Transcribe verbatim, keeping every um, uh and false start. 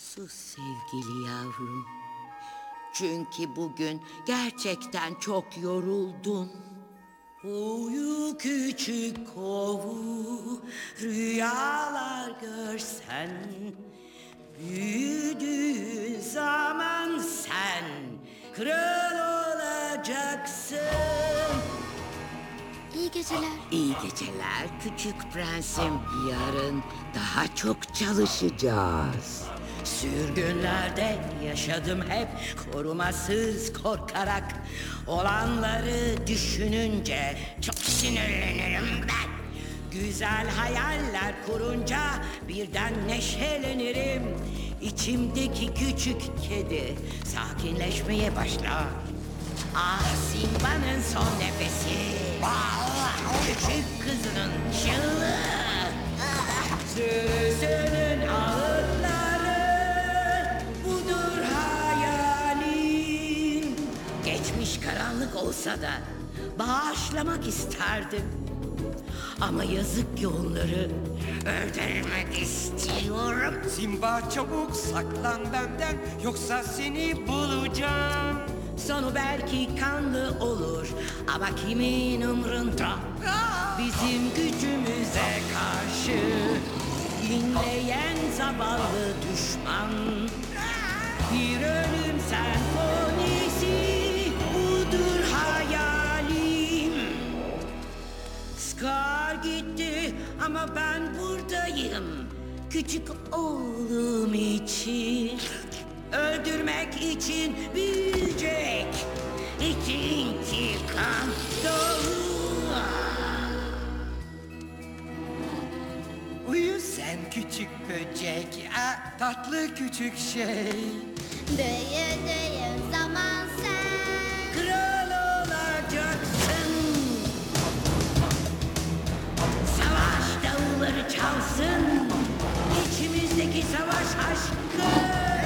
Sus sevgili yavrum. Çünkü bugün gerçekten çok yoruldun. Uyu küçük kovu, rüyalar görsen. Büyüdüğün zaman sen kral olacaksın. İyi geceler. İyi geceler küçük prensim. Yarın daha çok çalışacağız. Sürgünlerde yaşadım hep korumasız korkarak. Olanları düşününce çok sinirlenirim ben. Güzel hayaller kurunca birden neşelenirim. İçimdeki küçük kedi sakinleşmeye başlar. Ah Simba'nın son nefesi. Küçük kızının çığlığı. Sürüsünün ağıtları. Budur hayalim. Geçmiş karanlık olsa da bağışlamak isterdim. Ama yazık ki onları öldürmek istiyorum. Simba çabuk saklan benden, yoksa seni bulacağım. Sonu belki kanlı olur ama kimin umrunda? Bizim gücümüze karşı inleyen zavallı düşman. Bir ölüm senfonisi, budur hayalim. Scar gitti ama ben buradayım. Küçük oğlum için. Öldürmek için büyüyecek. İkinci kan doğar. Uyu sen küçük böcek, ah, tatlı küçük şey. Büyüdüğün zaman sen Kral olacaksın. Savaş davulları çalsın. İçimizdeki savaş aşkı